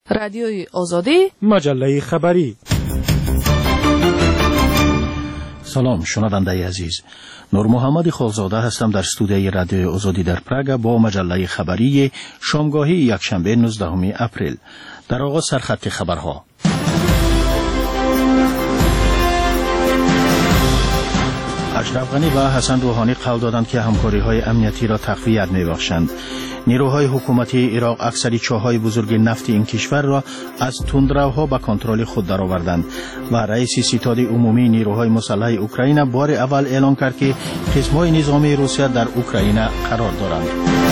رادیوی آزادی، مجله خبری. سلام شنونده عزیز، نور محمد خالزاده هستم در استودیوی رادیوی آزادی در پراگ با مجله خبری شامگاهی یکشنبه 19 اپریل. در آغاز سرخط خبرها. اشرف غنی و حسن روحانی قول دادند که همکاری‌های امنیتی را تقویت می‌بخشند. نیروهای حکومتی عراق اکثری چاه‌های بزرگ نفتی این کشور را از تندروها به کنترل خود درآوردند و رئیس ستاد عمومی نیروهای مسلح اوکراین بار اول اعلام کرد که قسم‌های نظامی روسیه در اوکراین قرار دارند.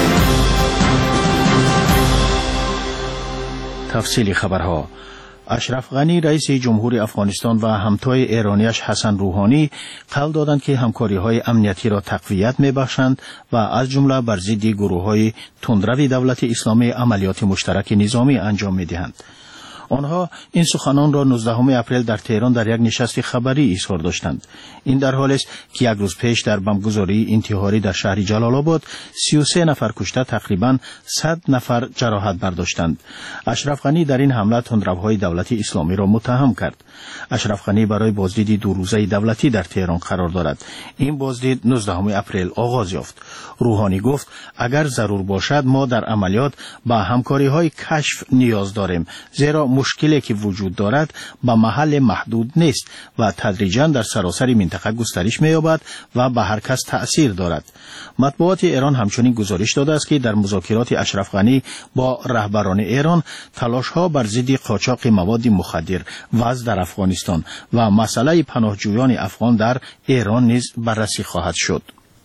تفصیل خبرها. اشرف غنی رئیس جمهوری افغانستان و همتای ایرانیش حسن روحانی قول دادند که همکاری‌های امنیتی را تقویت می‌بخشند و از جمله بر ضد گروه‌های تندرو دولت اسلامی عملیات مشترک نظامی انجام می‌دهند. آنها این سخنان را 19 اپریل در تهران در یک نشست خبری اظهار داشتند. این در حالی است که یک روز پیش در بمبگذاری انتحاری در شهر جلال آباد 33 نفر کشته تقریباً 100 نفر جراحت برداشتند. اشرف غنی در این حمله تندروهای دولت اسلامی را متهم کرد. اشرف غنی برای بازدید 2 روزه دولتی در تهران قرار دارد. این بازدید 19 اپریل آغاز یافت. روحانی گفت اگر ضرور باشد ما در عملیات با همکاری‌های کشف نیاز داریم، زیرا مشکلی که وجود دارد به محل محدود نیست و تدریجاً در سراسر منطقه گسترش می‌یابد و به هر کس تأثیر دارد. مطبوعات ایران همچنین گزارش داده است که در مذاکرات اشرف غنی با رهبران ایران تلاش‌ها بر ضد قاچاق مواد مخدر وضع در افغانستان و مسئله پناهجویان افغان در ایران نیز بررسی خواهد شد.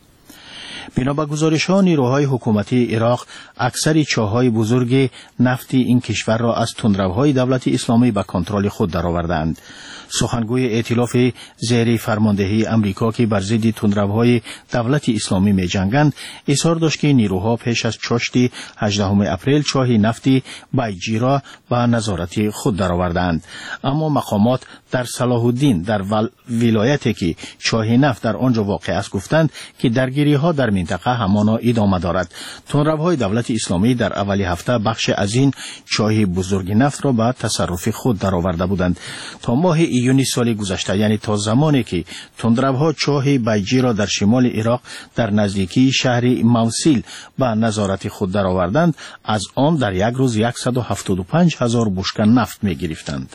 بنا به گزارش‌ها نیروهای حکومتی عراق اکثری چاه‌های بزرگ نفتی این کشور را از تندروهای دولت اسلامی به کنترل خود درآوردند. سخنگوی ائتلاف زیر فرماندهی امریکا که بر ضد تندروهای دولت اسلامی می‌جنگند اظهار داشت که نیروها پیش از چاشت 18 اپریل چاه نفتی بایجی را به نظارت خود درآوردند، اما مقامات در صلاح الدین در ولایتی که چاه نفت در آنجا واقع است گفتند که درگیری‌ها در منطقه همانا ادامه دارد. تندروهای دولت اسلامی در اول هفته بخش از این چاه بزرگ نفت را به تصرف خود درآورده بودند. تا ماه ایونی سال گذشته، یعنی تا زمانی که تندروها چاه بایجی را در شمال عراق در نزدیکی شهر موصل به نظارت خود درآوردند، از آن در یک روز 175,000 بشکه نفت می‌گرفتند.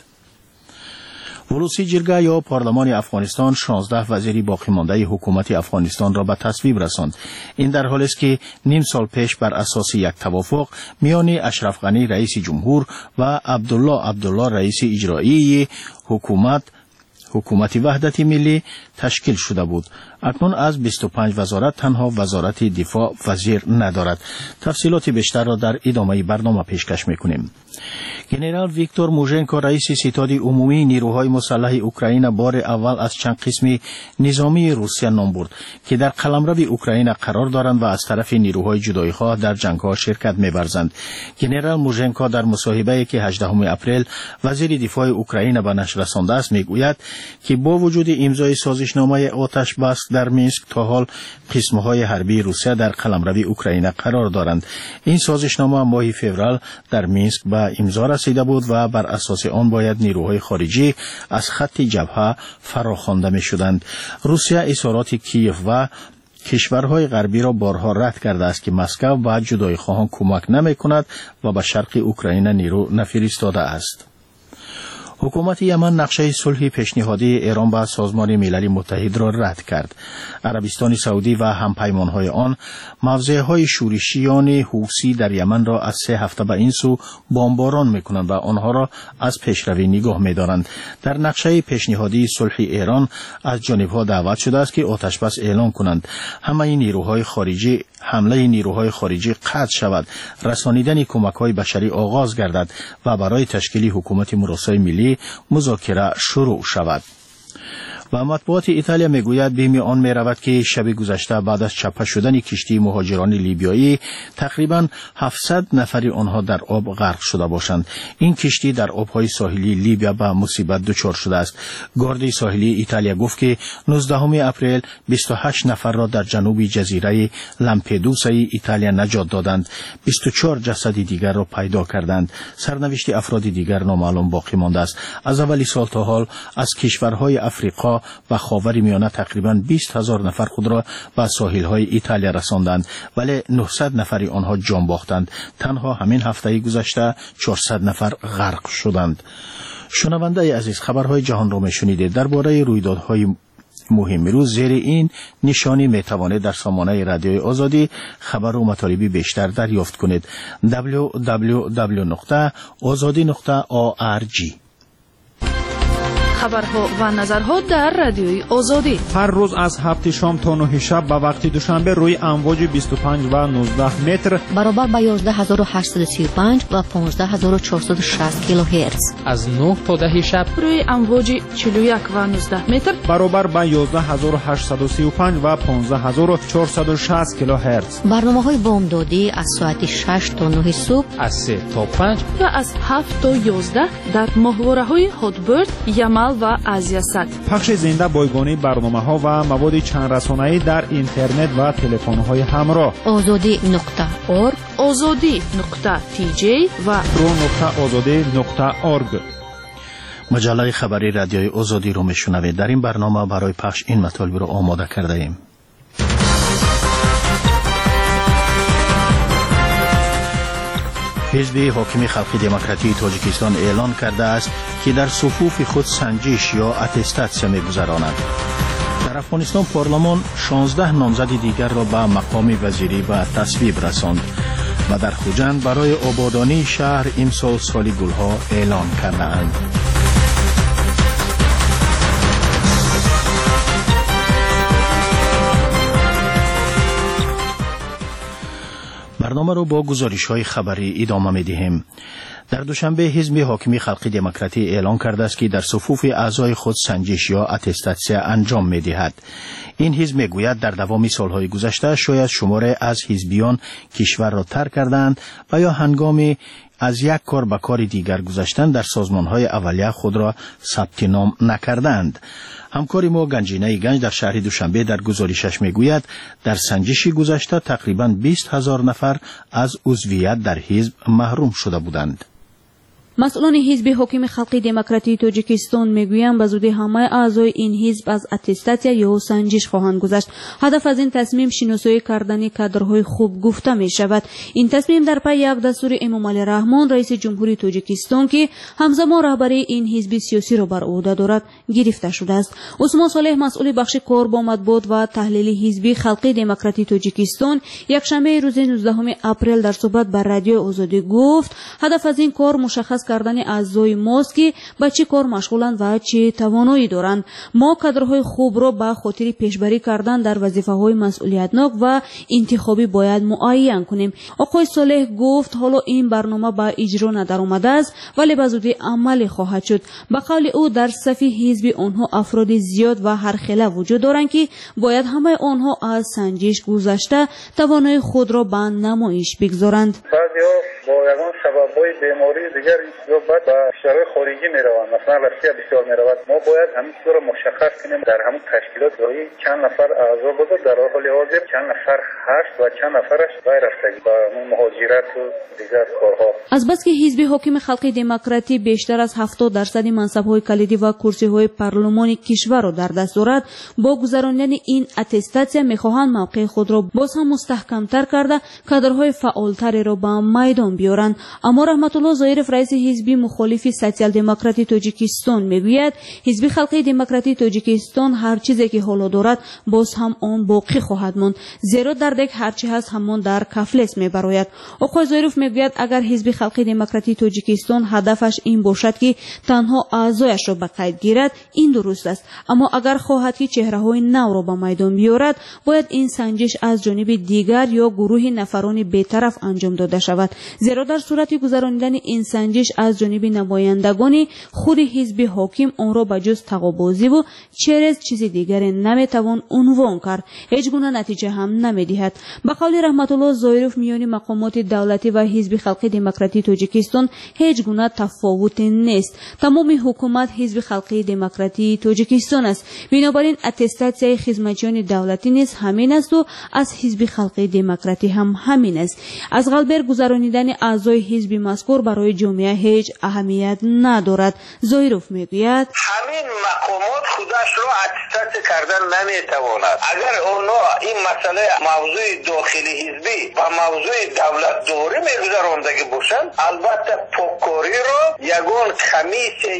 ولوسی جرگه یا پارلمان افغانستان 16 وزیر باقی مانده حکومت افغانستان را به تصویب رساند. این در حالی است که نیم سال پیش بر اساس یک توافق میان اشرف غنی رئیس جمهور و عبدالله رئیس اجرایی حکومت وحدت ملی تشکیل شده بود. اکنون از 25 وزارت تنها وزارت دفاع وزیر ندارد. تفصیلات بیشتر را در ادامه برنامه پیشکش میکنیم. ژنرال ویکتور موژنکو رئیس ستاد عمومی نیروهای مسلح اوکراین بار اول از چند قسم نظامی روسیه نام برد که در قلمرو اوکراین قرار دارند و از طرف نیروهای جدایی‌خواه در جنگ‌ها شرکت می‌ورزند. ژنرال موژنکو در مصاحبه‌ای که 18 اپریل وزیر دفاع اوکراین به نشر رسانده است میگوید که با وجود امضای سازشنامه آتش بس در مینسک تا حال قسم‌های حربی روسیه در قلمرو اوکراین قرار دارند. این سازشنامه ماه فوریه در مینسک به امضا رسیده بود و بر اساس آن باید نیروهای خارجی از خط جبهه فراخوانده می‌شدند. روسیه اظهارات کیف و کشورهای غربی را بارها رد کرده است که مسکو به جدایی‌خواهان کمک نمی‌کند و به شرق اوکراین نیرو نفرستاده است. حکومت یمن نقشه صلح پیشنهادی ایران به سازمان ملل متحد را رد کرد. عربستان سعودی و همپیمانهای آن موضعهای شورشیان حوثی در یمن را از 3 هفته به این سو بمباران می‌کنند و آنها را از پیشروی نگاه می‌دارند. در نقشه پیشنهادی صلح ایران از جانب‌ها دعوت شده است که آتش‌بس اعلان کنند، حمله نیروهای خارجی قطع شود، رسانیدن کمک‌های بشری آغاز گردد و برای تشکیل حکومت مراسای ملی مذاکره شروع شود. و مطبوعات ایتالیا میگوید بیم آن میرود که شب گذشته بعد از چپه شدن کشتی مهاجران لیبیایی تقریبا 700 نفری آنها در آب غرق شده باشند. این کشتی در آبهای ساحلی لیبیا به مصیبت دچار شده است. گارد ساحلی ایتالیا گفت که 19 اپریل 28 نفر را در جنوب جزیره لامپدوسای ایتالیا نجات دادند. 24 جسد دیگر را پیدا کردند. سرنوشت افراد دیگر نامعلوم باقی مانده است. از اول سال تا حال از کشورهای افریقا و خاورمیانه تقریبا 20,000 نفر خود را به ساحل‌های ایتالیا رساندند، ولی 900 نفری آنها جان باختند. تنها همین هفته گذشته 400 نفر غرق شدند. شنونده عزیز، خبرهای جهان را میشنیدید. درباره رویدادهای مهم روز زیر این نشانی میتوانید در سامانه رادیوی آزادی خبر و مطالبی بیشتر دریافت کنید. www.azadi.org. خبرها و نظرها در رادیوی آزادی هر روز از 7 شام تا 9 شب به وقت دوشنبه روی امواج 25 و 19 متر برابر با 11835 و 15460 کیلوهرتز. از 9 تا 10 شب روی امواج 41 و 19 متر برابر با 11835 و 15460 کیلوهرتز. برنامه‌های بامدادی از ساعت 6 تا 9 صبح، از 3 تا 5 و از 7 تا 11 در ماهواره‌های هاتبرد، یمل و آسیا سات. پخش زنده بایگانی برنامه‌ها و مواد چند رسانه‌ای در اینترنت و تلفن‌های همراه. azadi.org، azadi.tj و pro.azadi.org. مجله خبری رادیوی آزادی رو میشنوید. در این برنامه برای پخش این مطالب رو آماده کرده ایم. حزب حاکم خلق دموکراتی تاجیکستان اعلان کرده است که در صفوف خود سنجش یا اتستاسیا می‌گذراند. در افغانستان پارلمان 16 نامزد دیگر را به مقام وزیری و تصویب رساند و در خوجند برای آبادانی شهر امسال سال گلها اعلان کردند. برنامه رو با گزارش‌های خبری ادامه می‌دهیم. در دوشنبه حزب حاکم خلق دموکراتی اعلان کرده است که در صفوف اعضای خود سنجش یا اتستاسیا انجام می‌دهد. این حزب میگوید در دوام سالهای گذشته شاید شماره از حزبیان کشور را ترک کردند و یا هنگام از یک کار به کار دیگر گذاشتن در سازمان‌های اولیه خود را ثبت نام نکردند. همکار ما گنجینه گنج در شهر دوشنبه در گزارشش میگوید در سنجشی گذشته تقریباً 20,000 نفر از عضویت در حزب محروم شده بودند. مسئولان حزب حاکم خلق دموکراتی تاجیکستان میگویند به زودی همه اعضای این حزب از اتستاسیا یا سنجش خواهند گذشت. هدف از این تصمیم شناسایی کردن کادرهای خوب گفته می شود. این تصمیم در پی یک دستور امام علی رحمان رئیس جمهوری تاجیکستان که همزمان رهبری این حزب سیاسی را بر عهده دارد گرفته شده است. عثمان صالح مسئول بخش کار با مطبوعات و تحلیل حزب خلق دموکراتی تاجیکستان یکشنبه روز 19 اپریل در صحبت با رادیو آزادی گفت هدف از این کار مشخص کردن اعضای ماست که به چه کار مشغولند و چه توانایی دارند. ما کادرهای خوب را به خاطر پیشبری کردن در وظیفه‌های مسئولیتناک و انتخابی باید معین کنیم. آقای صالح گفت حالا این برنامه به اجرا ندرآمده است ولی به زودی عمل خواهد شد. به قول او در صف حزب آنها افراد زیاد و هر خیله وجود دارند که باید همه آنها از سنجش گذشته توانایی خود را به نمایش بگذارند. با یگان سبب‌های بیماری دیگر یا بعد به کشورهای خارجی میروند، مثلا روسیه بسیار میرود. ما باید همین چیز را مشخص کنیم در همون تشکیلات دایی چند نفر اعضا بوده در حال حاضر چند نفر هست و چند نفرش غیر رفتگی با مهاجرت و دیگر کارها. از بس که حزب حاکم خلق دموکراتی بیشتر از 70% منصب‌های کلیدی و کرسی‌های پارلمانی کشور را در دست دارد، با گذراندن این اتستاسیا می‌خواهند موقع خود را باز هم مستحکم‌تر کرده کادرهای فعال‌تری را به میدان بیارند. اما رحمت الله ظاهرف رئیس حزب مخالف سوسیال دموکراتی تاجیکستان میگوید حزب خلق دموکراتی تاجیکستان هر چیزی که حالا دارد باز هم آن باقی خواهد ماند، زیرا در دک هر چی هست همان در کفلس میبراید. آقای ظاهرف میگوید اگر حزب خلق دموکراتی تاجیکستان هدفش این باشد که تنها اعضایش را به قید گیرد این درست است، اما اگر خواهد که چهره‌های نو را به میدان بیارد باید این سنجش از جانب دیگر یا گروه نفران بی‌طرف انجام داده شود، زیرا در صورت که گذراندن این سنجش از جانب نمایندگان خود حزب حاکم آن را به جز تقابازی و چرز چیز دیگر نمیتوان عنوان کرد، هیچ گونه نتیجه هم نمیدهد. به قول رحمت الله ظاهروف میان مقامات دولتی و حزب خلق دموکراتی تاجیکستان هیچ گونه تفاوت نیست. تمام حکومت حزب خلق دموکراتی تاجیکستان است. بنابراین اتستاسیای خدمتیان دولتی نیز همین است و از حزب خلق دموکراتی هم همین است. از قلبر گذرانیدن اعضای حزب مذکور برای جامعه هیچ اهمیت ندارد. ظاهروف میگوید همین مقامات خودش را اتستاسی کردن نمیتواند. اگر اونا این مسئله موضوع داخلی حزبی و موضوع دولت داری میگذراندگی باشند، البته پاککاری را یگان کمیسیه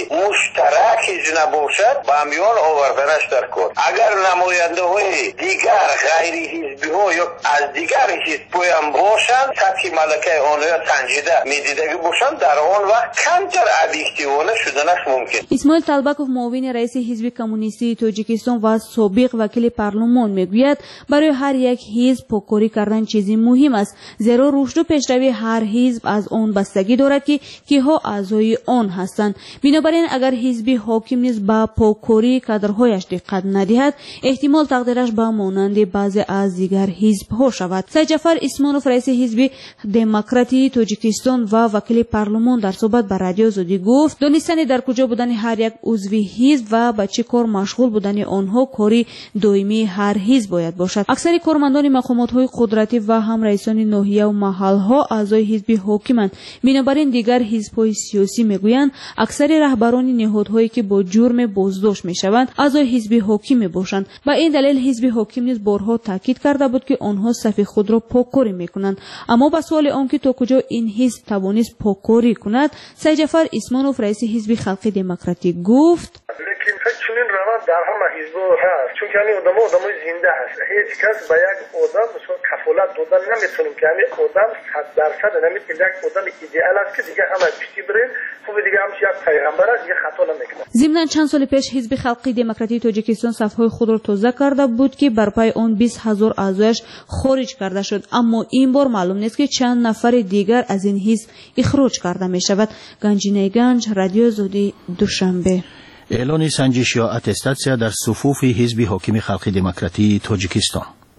مشترک نباشد با میان آوردنش در کار. اگر نماینده های دیگر غیر حزبی ها یا از دیگر حزب هم باشند، سطح ملکه آنها سنجیده میدیدگی باشند، در آن وقت کمتر ابیکتیوانه شدنش ممکن. اسماعیل طلبکوف معاون رئیس حزب کمونیستی تاجیکستان و سابق وکیل پارلمان میگوید برای هر یک حزب پاککاری کردن چیزی مهم است، زیرا رشد و پیشروی هر حزب از آن بستگی دارد که کیها اعضای آن هستند. بنابراین اگر حزب حاکم نیز به پاککاری کادرهایش دقت ندهد، احتمال تقدیرش به مانند بعضی از دیگر حزب‌ها شود. سید جعفر اسمانوف رئیس حزب دموکراتی تاجیکستان و وکیل پارلمان در صحبت با رادیو آزادی گفت دانستن در کجا بودن هر یک عضو حزب و به چه کار مشغول بودن آنها کاری دائمی هر حزب باید باشد. اکثر کارمندان مقامات‌های قدرتی و هم رئیسان ناحیه و محل‌ها اعضای حزب حاکمند. بنابراین دیگر حزب‌های سیاسی میگویند اکثر رهبران نهادهایی که با جرم بازداشت میشوند اعضای حزب حاکم میباشند. با این دلیل حزب حاکم نیز بارها تاکید کرده بود که آنها صف خود را پاککاری میکنند. اما به سوال آنکه تا کجا این حزب توانست پاککاری کند، سید جعفر اسمانوف رئیس حزب خلق دموکراتی گفت لیکن چنین روند در همه حزب‌ها هست، چون که همین آدمای زنده هست. هیچ کس به یک آدم کفالت دادن نمیتونیم که همین آدم 100% نمیتونیم یک آدم ایدئال است که دیگه همه پیشی بریم، خوب دیگه همش یک پیغمبر است، دیگه خطا نمیکنه. ضمناً چند سال پیش حزب خلق دموکراتی تاجیکستان صفهای خود را تازه کرده بود که بر پای آن 20,000 اعضایش خارج کرده شد، اما این بار معلوم نیست که چند نفر دیگر از این حزب اخراج کرده می شود. گنجینه گنج، رادیو آزادی، دوشنبه. اعلان سنجش یا اتستاسیا در صفوف حزب حاکم خلق دموکراتی تاجیکستان.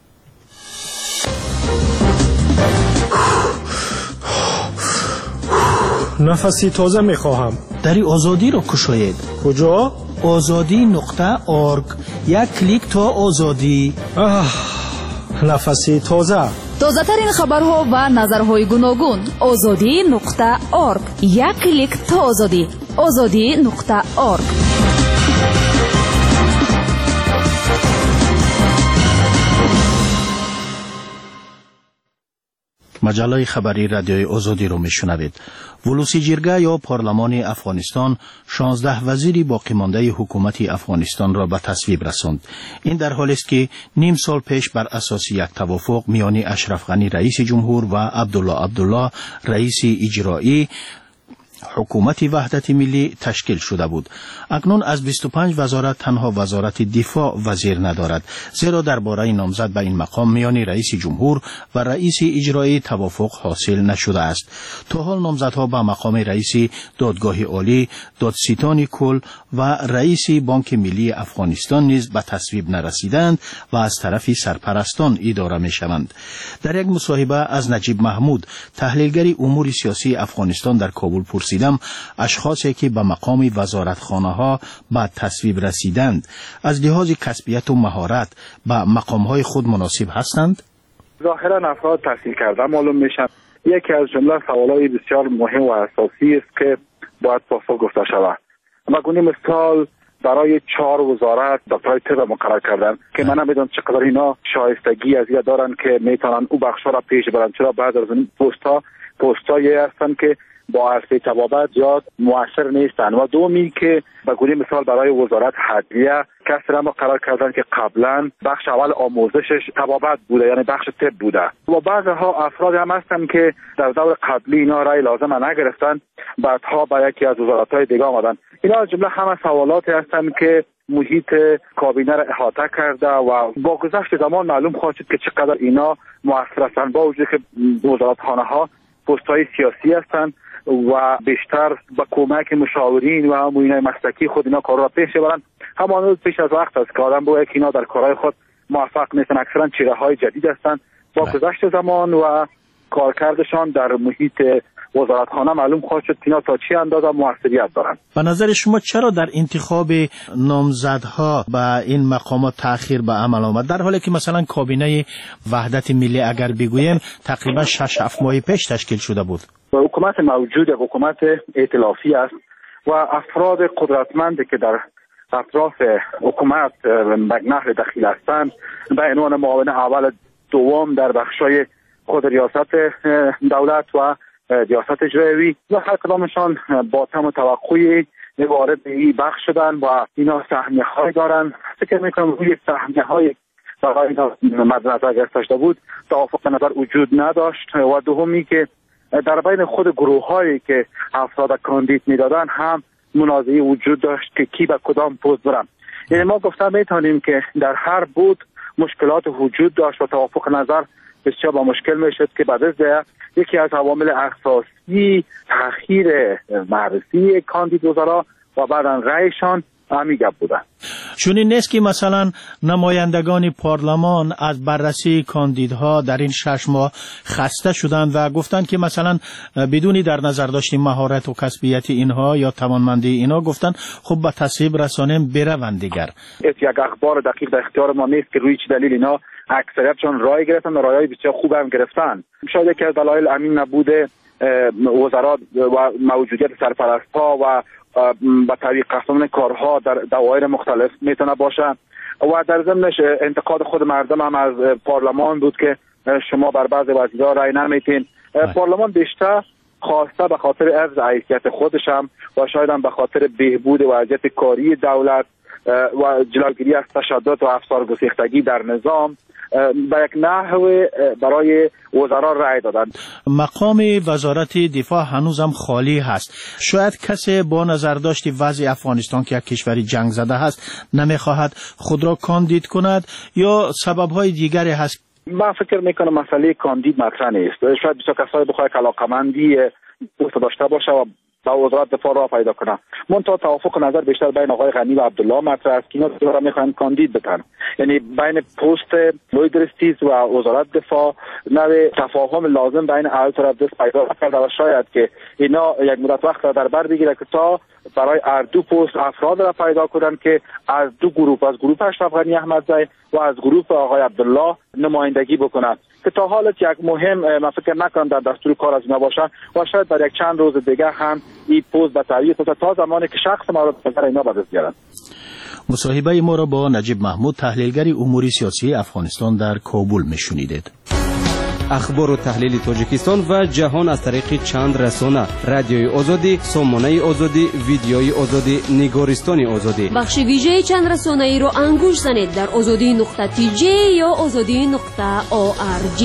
نفسی تازه میخواهم. دری آزادی را کشاید. کجا؟ azadi.org. یک کلیک تا آزادی. نفسی تازه. تازه ترین خبرها و نظرهای گوناگون. azadi.org. یک کلیک تا آزادی. azadi.org. مجله خبری رادیوی آزادی رو میشنوید. ولوسی جرگه یا پارلمان افغانستان 16 وزیری باقی مانده حکومت افغانستان را به تصویب رساند. این در حالی است که نیم سال پیش بر اساس یک توافق میان اشرف غنی رئیس جمهور و عبدالله رئیس اجرایی حکومت وحدت ملی تشکیل شده بود. اکنون از 25 وزارت تنها وزارت دفاع وزیر ندارد، زیرا درباره نامزد به این مقام میان رئیس جمهور و رئیس اجرایی توافق حاصل نشده است. تا حال نامزدها به مقام رئیس دادگاه عالی، دادستان کل و رئیس بانک ملی افغانستان نیز به تصویب نرسیدند و از طرف سرپرستان اداره می شوند. در یک مصاحبه از نجیب محمود، تحلیلگر امور سیاسی افغانستان در کابل پرسیدم اشخاصی که به مقام وزارتخانه ها به تصویب رسیدند از لحاظ کسبیت و مهارت به مقام های خود مناسب هستند؟ ظاهرا افراد تحصیل کرده معلوم میشن. یکی از جمله سوالای بسیار مهم و اساسی است که باید پاسخ گفته شود. مگونی مثال برای 4 وزارت دکترای طب مقرر کردن که من نمیدونم چقدر اینا شایستگی از این دارن که میتونن او بخشا را پیش برن، چرا بعد از این پستایی هستن که با عرصه طبابت زیاد مؤثر نیستن. و دومی که به گونه مثال برای وزارت عدلیه کسی را مقرر کردن که قبلا بخش اول آموزشش طبابت بوده، یعنی بخش طب بوده. و بعضها افراد هم هستن که در دور قبلی اینا رای لازم نگرفتن، بعدها به یکی از وزارت‌های دیگه آمدن. اینا از جمله همه سوالاتی هستن که محیط کابینه را احاطه کرده و با گذشت زمان معلوم خواهد شد که چقدر اینا مؤثر هستند، با وجودی که وزارتخانه ها پست‌های سیاسی هستند و بیشتر با کمک مشاورین و معینای مسلکی خود اینا کار را پیش ببرند. همانوز پیش از وقت است که آدم باید که اینا در کارهای خود موفق نیستن. اکثرا چهره‌های جدید هستند. با گذشت زمان و کارکردشان در محیط وزارتخانه معلوم خواهد شد که اینا تا چه اندازه موثریت دارند. به نظر شما چرا در انتخاب نامزدها به این مقامات تأخیر به عمل آمد، در حالی که مثلا کابینه وحدت ملی اگر بگوییم تقریبا 6-7 ماه پیش تشکیل شده بود؟ حکومت موجود حکومت ائتلافی است و افراد قدرتمندی که در اطراف حکومت نهر دخیل هستند به عنوان معاون اول دوم در بخشای خود ریاست دولت و ریاست اجرایی و هر کدامشان با تم و توقعی وارد این بخش شدن و اینا سهمیه‌های دارن. فکر می‌کنم روی سهمیه‌های برای اینا مد نظر گرفته شده بود توافق نظر وجود نداشت و دومی که در بین خود گروه‌هایی که افراد کاندید میدادن هم منازعه وجود داشت که کی به کدام پست برن. یعنی ما گفتم میتونیم که در هر بود مشکلات وجود داشت و توافق نظر بسیار با مشکل میشد که بعد از یکی از عوامل اساسی تأخیر معرفی کاندید وزرا و بعداً رأیشان همین گپ بودن. چون این نیست که مثلا نمایندگان پارلمان از بررسی کاندیدها در این 6 ماه خسته شدند و گفتند که مثلا بدونی در نظر داشتیم مهارت و کسبیت اینها یا توانمندی اینها، گفتن خب به تصویب رسانیم بروند دیگر. یک اخبار دقیق در اختیار ما نیست که روی چه دلیل اینا اکثریتشون رای گرفتن و رایای بسیار خوب هم گرفتن. شاید یکی از دلایل امین نبوده وزرا و موجودیت سرپرست‌ها و با طریق قسمت کارها در دوایر مختلف میتونه باشه و در ضمنش انتقاد خود مردم هم از پارلمان بود که شما بر بعض وزیرا رای نمیتین. پارلمان بیشتر خواسته به خاطر حفظ حیثیت خودش هم و شاید هم به خاطر بهبود وضعیت کاری دولت و جلوگیری از تشدد و افسار گسیختگی در نظام به یک نحو برای وزرا رأی دادند. مقام وزارت دفاع هنوزم خالی هست. شاید کسی با نظر داشتی وضع افغانستان که یک کشوری جنگ زده هست نمیخواهد خود را کاندید کند یا سبب‌های دیگری هست؟ من فکر میکنم مسئله کاندید مطرح نیست. شاید بسیار کسایی بخواد علاقمندی داشته باشه و با وزارت دفاع را پیدا کنه. منتها توافق نظر بیشتر بین آقای غنی و عبدالله مطرح است که اینا دوباره میخوان کاندید بکنن. یعنی بین پست لویدرستیز و وزارت دفاع نوع تفاهم لازم بین هر طرف دست پیدا کرده و شاید که اینا یک مدت وقت را در بر بگیره که تا برای هر دو پست افراد را پیدا کنن که از دو گروه، از گروه اشرف غنی احمدزی و از گروه آقای عبدالله نمایندگی بکنند که تا حالت یک مهم من فکر نکنم در دستور کار از اینا باشه و شاید در یک چند روز دیگه هم این پست به تعویض تا زمانی که شخص مورد نظر اینا به دست بیارن. مصاحبه ما را با نجیب محمود تحلیلگر امور سیاسی افغانستان در کابل میشنیدید. اخبار و تحلیل تاجیکستان و جهان از طریق چند رسانه: رادیوی آزادی، سامانه آزادی، ویدیوی آزادی، نگارستان آزادی. بخش ویژه چند رسانه ای رو انگوش زنید در azadi.tj یا azadi.org.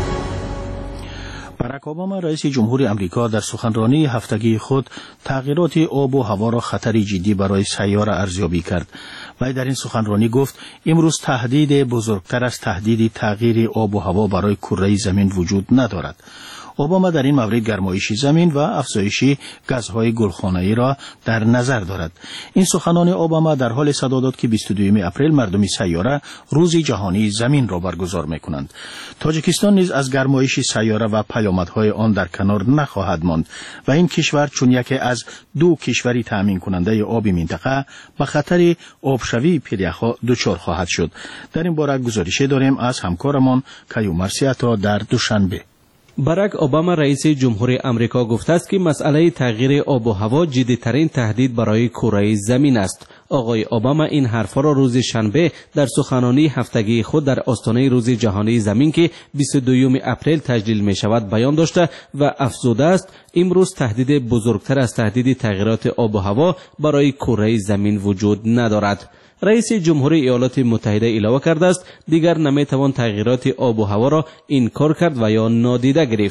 باراک اوباما رئیس جمهور امریکا در سخنرانی هفتگی خود تغییرات آب و هوا را خطری جدی برای سیاره ارزیابی کرد. وی در این سخنرانی گفت امروز تهدید بزرگتر از تهدید تغییر آب و هوا برای کره زمین وجود ندارد. اوباما در این مورد گرمایش زمین و افزایش گازهای گلخانه‌ای را در نظر دارد. این سخنان اوباما در حال صدا داد که 22 اپریل مردم سیاره روز جهانی زمین را برگزار می‌کنند. تاجیکستان نیز از گرمایش سیاره و پیامدهای آن در کنار نخواهد ماند و این کشور چون یکی از دو کشوری تامین کننده آب منطقه به خطر آبشوی پریخا دچار خواهد شد. در این باره گزارشی داریم از همکارمان کیومر سیاتا در دوشنبه. باراک اوباما رئیس جمهور امریکا گفته است که مسئله تغییر آب و هوا جدی‌ترین تهدید برای کره زمین است. آقای اوباما این حرفا را روز شنبه در سخنرانی هفتگی خود در آستانه روز جهانی زمین که 22 اپریل تجلیل می شود بیان داشته و افزوده است امروز تهدید بزرگتر از تهدید تغییرات آب و هوا برای کره زمین وجود ندارد. رئیس جمهور ایالات متحده اعلام کرده است دیگر نمیتوان تغییرات آب و هوا را انکار کرد و یا نادیده گرفت.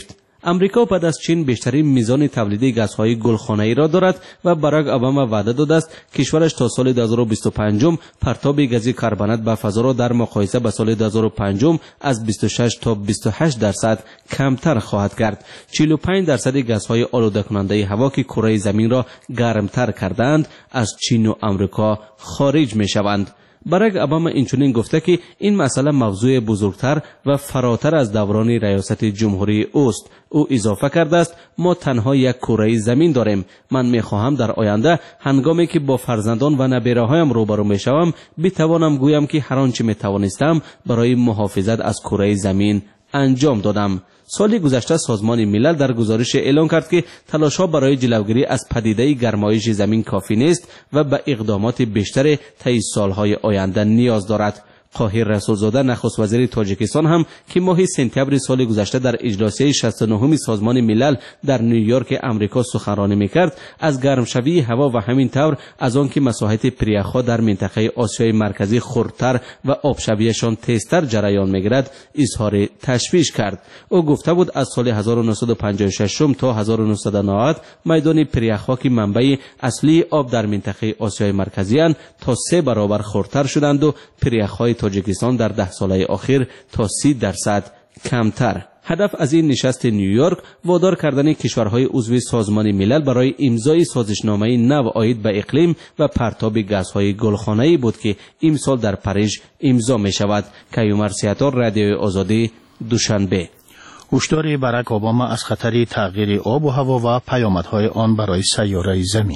امریکا بعد از چین بیشترین میزان تولید گازهای گلخانه‌ای را دارد و باراک اوباما وعده داده است کشورش تا سال 2025 پرتاب گازی کربنات به فضا را در مقایسه با سال 2005 از 26 تا 28% کمتر خواهد کرد. 45% گازهای آلوده کننده هوا که کره زمین را گرمتر کردند از چین و امریکا خارج می شوند. باراک اوباما اینچنین گفته که این مسئله موضوع بزرگتر و فراتر از دوران ریاست جمهوری اوست. او اضافه کرده است ما تنها یک کره زمین داریم. من میخواهم در آینده هنگامی که با فرزندان و نبیره‌هایم روبرو میشوم بتوانم گویم که هر آنچه میتوانستم برای محافظت از کره زمین انجام دادم. سال گذشته سازمان ملل در گزارش اعلام کرد که تلاش‌ها برای جلوگیری از پدیده گرمایش زمین کافی نیست و به اقدامات بیشتر طی سالهای آینده نیاز دارد. قاهر رسولزاده نخست وزیر تاجیکستان هم که ماه سپتامبر سال گذشته در اجلاس 69 سازمان ملل در نیویورک امریکا سخنرانی می‌کرد از گرمشوی هوا و همین طور از آنکه مساحت پریخ‌ها در منطقه آسیای مرکزی خردتر و آبشویشان تیزتر جریان می‌گیرد اظهار تشویش کرد. او گفته بود از سال 1956 تا 1990 میدان پریخ‌ها که منبع اصلی آب در منطقه آسیای مرکزی اند تا 3 برابر خردتر شدند و پریخ‌های تاجیکستان در 10 ساله اخیر تا 30% کمتر. هدف از این نشست نیویورک وادار کردن کشورهای عضو سازمان ملل برای امضای سازشنامه نو عاید به اقلیم و پرتاب گازهای گلخانه‌ای بود که امسال در پاریس امضا می شود. کیومر سیاتور، رادیوی آزادی، دوشنبه. هشدار باراک اوباما از خطر تغییر آب و هوا و پیامدهای آن برای سیاره زمین.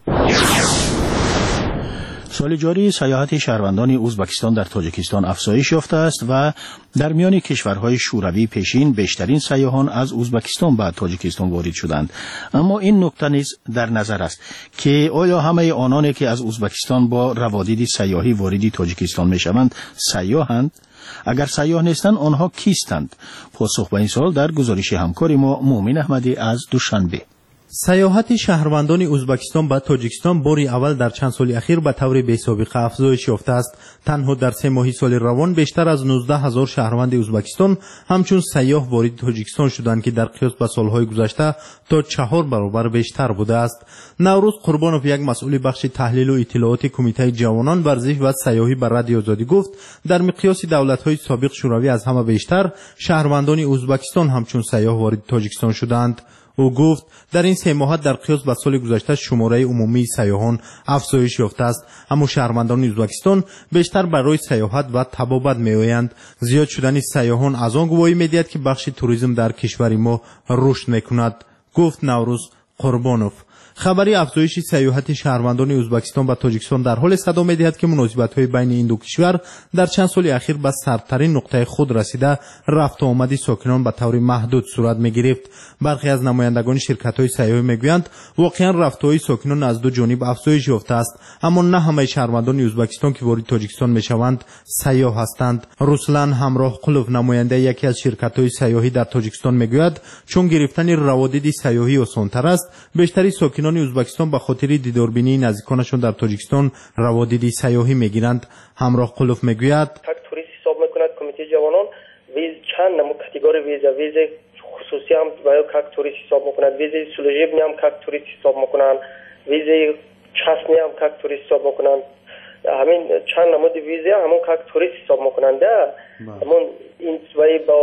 سال جاری سیاحت شهروندان ازبکستان در تاجیکستان افزایش یافته است و در میان کشورهای شوروی پیشین بیشترین سیاحان از ازبکستان به تاجیکستان وارد شدند. اما این نکته نیز در نظر است که آیا همه آنانی که از ازبکستان با روادید سیاحی وارد تاجیکستان میشوند سیاحند؟ اگر سیاح نیستند آنها کیستند؟ پاسخ به این سوال در گزارش همکار ما مومن احمدی از دوشنبه. سیاحت شهروندان ازبکستان به تاجیکستان باری اول در چند سال اخیر به طور بی‌سابقه افزایش یافته است. تنها در 3 ماه سال روان بیشتر از 19,000 شهروند ازبکستان همچون سیاح وارد تاجیکستان شدند که در قیاس با سالهای گذشته تا 4 برابر بیشتر بوده است. نوروز قربانوف، یک مسئول بخش تحلیل و اطلاعات کمیته جوانان ورزش و سیاحی به رادیو آزادی گفت در مقیاس دولت‌های سابق شوروی از همه بیشتر شهروندان ازبکستان همچون سیاح وارد تاجیکستان شدند. او گفت در این 3 ماه در قیاس با سال گذشته شماره عمومی سیاحان افزایش یافته است، اما شهروندان ازبکستان بیشتر برای سیاحت و طبابت می‌آیند. زیاد شدن سیاحان از آن گواهی می‌دهد که بخش توریسم در کشور ما رشد می‌کند، گفت نوروز قربانوف. خبری افزایش سیاحت شهروندان ازبکستان و تاجیکستان در حال صدا می‌دهد که مناسبت‌های بین این دو کشور در چند سال اخیر به سردترین نقطه خود رسیده، رفت و آمد ساکنان به طور محدود صورت می‌گرفت. برخی از نمایندگان شرکت‌های سیاحی می‌گویند واقعاً رفت‌های ساکنان از دو جانب افزایش یافته است، اما نه همه شهروندان ازبکستان که وارد تاجیکستان می‌شوند سیاح هستند. رسلان همراه قلوف، نماینده یکی از شرکت‌های سیاحی در تاجیکستان می‌گوید چون گرفتن روادید سیاحی آسان‌تر است، بیشتری ساکنان ازبکستان به خاطر دیداربینی نزدیکانشان در تاجیکستان روادید سیاحی می‌گیرند. همراه قلوف می‌گوید توریست حساب می‌کند کمیته جوانان ویز چند نمو کاتگوری ویز خصوصی هم برای کاک توریست حساب می‌کند، ویز سولوژیبنی هم کاک توریست حساب می‌کنند، ویز چاسنی هم کاک توریست حساب می‌کنند. همین چند نمود ویزه همون کاک توریست حساب می‌کنند. همون این برای با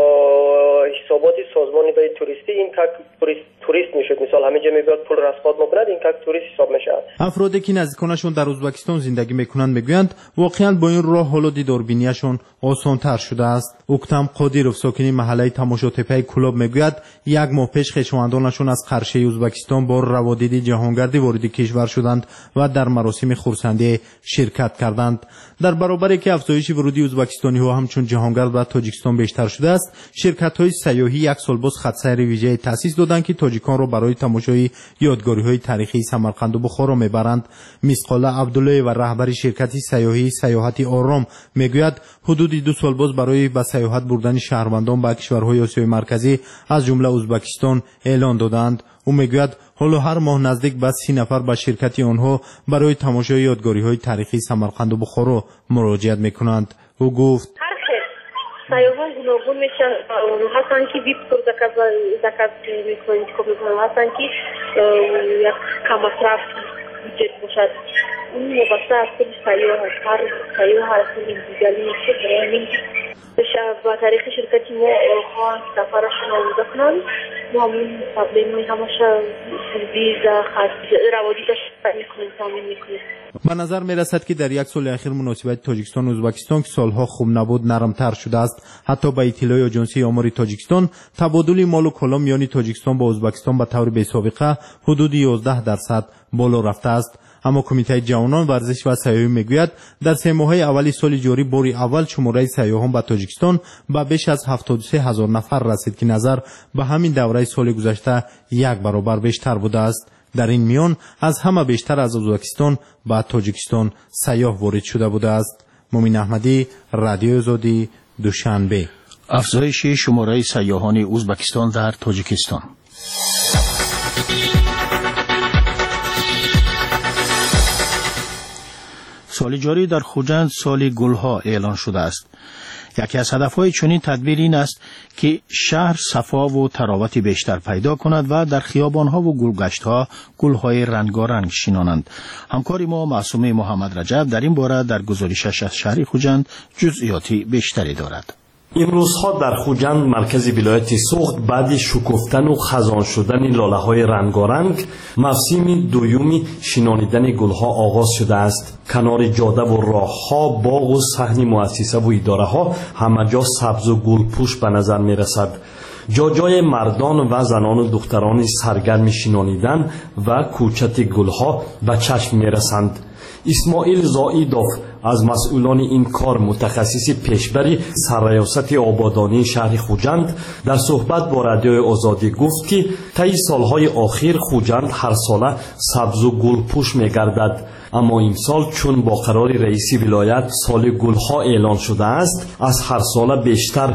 حسابات سازمانی برای توریستی این کاک توریست میشد. مثال همه جا میاد پول رسپات میکند، این کاک توریست حساب میشه. افرادی که نزدیکانشون در ازبکستان زندگی میکنند میگویند واقعا با این راه حالا دیداربینیشون آسان‌تر شده است. اکتم قادیروف، ساکن محله تماشاتپه کلوب، میگوید 1 ماه پیش خویشاوندانشون از قرشه ازبکستان با روادید جهانگردی وارد کشور شدند و در مراسم خرسندی شرکت کردند. در برابر که افزایش ورودی ازبکستانی‌ها همچون جهانگرد و تاجیکستان بیشتر شده است، شرکت‌های سیاحی 1 سال باز خط‌سیر ویژه تأسیس دادند که تاجیکان را برای تماشای یادگاری‌های تاریخی سمرقند و بخارا میبرند. مسقاله عبدالله و رهبر شرکت سیاحی سیاحت آرام میگوید حدود 2 سال باز برای به سیاحت بردن شهروندان به کشورهای آسیای مرکزی از جمله ازبکستان اعلان دادند. او میگوید حالا هر ماه نزدیک به 30 نفر به شرکت آنها برای تماشای یادگاری‌های تاریخی سمرقند و بخارا مراجعت میکنند. او گفت سیاحان گوناگون میشن، هستن که ویب تور زکات میکنن، هستن که یک کم مصرف بودجت باشد. اون وابسته از خود سیاح هست. هر سیاح هست دیگری میشه برای با تاریخ شرکتی ما خواهند سفرشون آموزه کنن. ما همون پابلیمای همشه ویزا روادی داشت میکنیم، تامین میکنیم. به نظر می رسد که در یک سال اخیر مناسبت تاجیکستان و ازبکستان که سالها خوب نبود نرمتر شده است. حتی به اطلاع آژانسی آمار تاجیکستان تبادل مال و کالا میان تاجیکستان با ازبکستان به طور بی سابقه حدود 11% بالا رفته است. اما کمیته جوانان ورزش و سیاحی میگوید در 3 ماه اول سال جاری بار اول شماره سیاحان به تاجیکستان به بیش از 73,000 نفر رسید که نظر به همین دوره سال گذشته 1 برابر بیشتر بوده است. در این میان از همه بیشتر از ازبکستان به تاجیکستان سیاح وارد شده بوده است. مومن احمدی، رادیو آزادی، دوشنبه. افزایش شماره سیاحان ازبکستان در تاجیکستان. سال جاری در خوجند سال گلها اعلان شده است. یکی از هدفهای چنین تدبیر این است که شهر صفا و تراوت بیشتر پیدا کند و در خیابانها و گلگشتها گلهای رنگارنگ شینانند. همکاری ما معصومه محمد رجب در این باره در گزارشش از شهر خوجند جزئیاتی بیشتری دارد. امروزها در خوجند مرکز ولایت سوخت بعد شکفتن و خزان شدن لاله‌های رنگارنگ موسم دوم شینانیدن گلها آغاز شده است. کنار جاده و راهها، باغ و صحن مؤسسه و اداره‌ها همه جا سبز و گلپوش به نظر می‌رسد. جای مردان و زنان و دختران سرگرم شینانیدن و کوچت گلها به چشم می‌رسند. اسماعیل زائیدوف از مسئولان این کار متخصص پیشبری سرریاست آبادانی شهر خوجند در صحبت با رادیو آزادی گفت که طی سالهای اخیر خوجند هر ساله سبز و گلپوش می‌گردد، اما امسال چون با قرار رئیس ولایت سال گلها اعلان شده است، از هر ساله بیشتر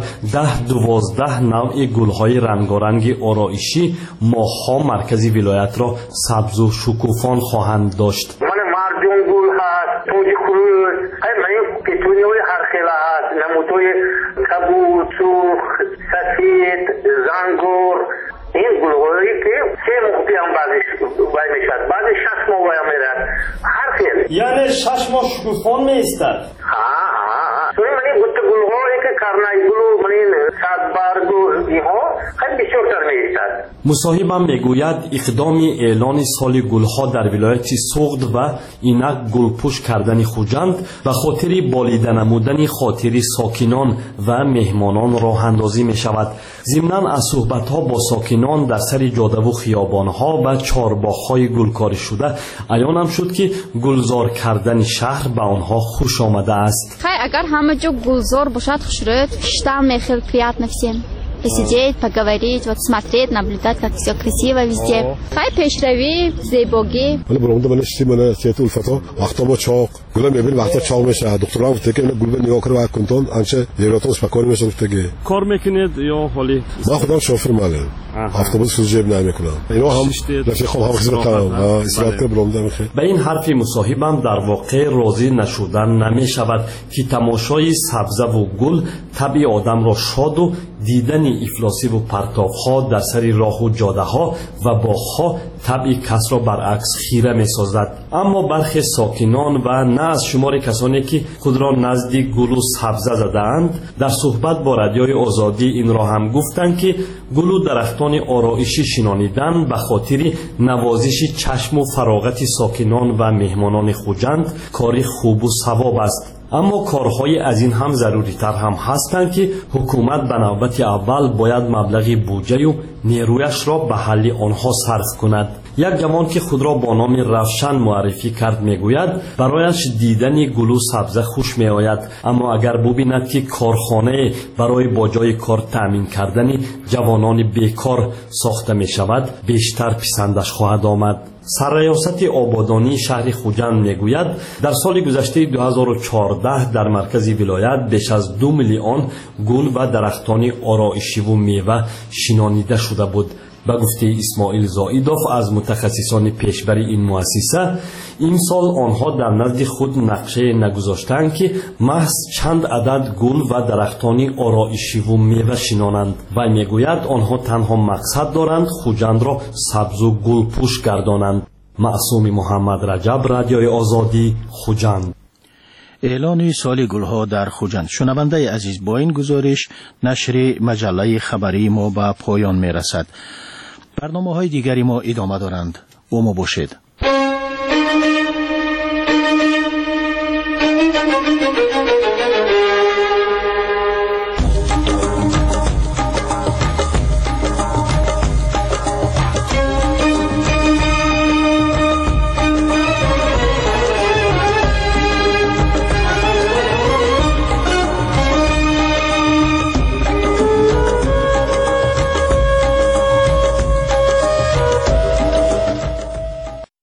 10-12 نوع گلهای رنگارنگ آرایشی ماه‌ها مرکز ولایت را سبز و شکوفان خواهند داشت. گل هست، توجی خروج، پیتونیوی هر خیله هست، نمودوی کبود، سرخ، سفید، زنگور. این گلهایی که 3 ماه هم بعدش باید میشد، بعد 6 ماه باید میرد، هر خیلی. یعنی 6 ماه شکوفان میستد؟ توی منی گوت گلهایی که کرنای گلو، منی صدبرگ و اینها خیلی بسیارتر میستد. مصاحبم میگوید اقدام اعلان سال گلها در ولایت سوخت و اینک گلپوش کردن خوجند و خاطر بالیده نمودن خاطر ساکنان و مهمانان راه اندازی می شود. ضمناً از صحبت ها با ساکنان در سر جاده و خیابان ها و چارباغ های گلکاری شده عیانم شد که گلزار کردن شهر به آنها خوش آمده است. خیلی اگر همه جا گلزار باشد خوشرد штам خیلی приятно всем посидеть, поговорить, вот смотреть, наблюдать, как все красиво везде. Хай пешрави, зебоги. ولی برامده من اشتی من تیت الفتا وقتا با چاق گلم میبینی وقتا چاق میشه دکتران گفته که گل به نگاه کنه و کنتون انچه یلاتوس بکاری میشه گفته که کار میکنید یا حالی ما خودم شوفر ماله اتوبوس جیب نمیکنم اینا هم رفیقام هم خدمتم اصلاحات برامده میخه. به این حرف مصاحبم در واقع راضی نشدن نمیشود که تماشای سبزه و گل طبع آدم را شاد و دیدن افلاسی و پرتاب‌ها در سر راه و جاده‌ها و باغ‌ها طبع کس را برعکس خیره می‌سازد. اما برخی ساکنان و نه از شمار کسانی که خود را نزد گل و سبزه زده‌اند در صحبت با رادیوی آزادی این را هم گفتند که گل و درختان آرایشی شینانیدن به خاطر نوازش چشم و فراغت ساکنان و مهمانان خوجند کاری خوب و ثواب است. اما کارهای از این هم ضروری تر هم هستند که حکومت به نوبت اول باید مبلغ بودجه و نیرویش را به حل آنها صرف کند. یک جوان که خود را با نام روشن معرفی کرد میگوید برایش دیدن گل و سبزه خوش می آید، اما اگر ببیند که کارخانه برای با جای کار تأمین کردن جوانان بیکار ساخته می شود بیشتر پسندش خواهد آمد. سرریاست آبادانی شهر خوجند میگوید در سال گذشته 2014 در مرکز ولایت بیش از 2 میلیون گل و درختان آرایشی و میوه شینانیده شده بود. به گفته اسماعیل زائیدوف از متخصصان پیشبر این مؤسسه، امسال آنها در نزد خود نقشه نگذاشتند که محض چند عدد گل و درختان آرایشی و میوه شنانند. و میگوید آنها تنها مقصد دارند خوجند را سبز و گل پوش گردانند. معصوم محمد رجب، رادیوی آزادی، خوجند. اعلان سال گلها در خوجند. شنونده عزیز، با این گزارش نشر مجله خبری ما به پایان می رسد. برنامه های دیگری ما ادامه دارند. با ما باشید.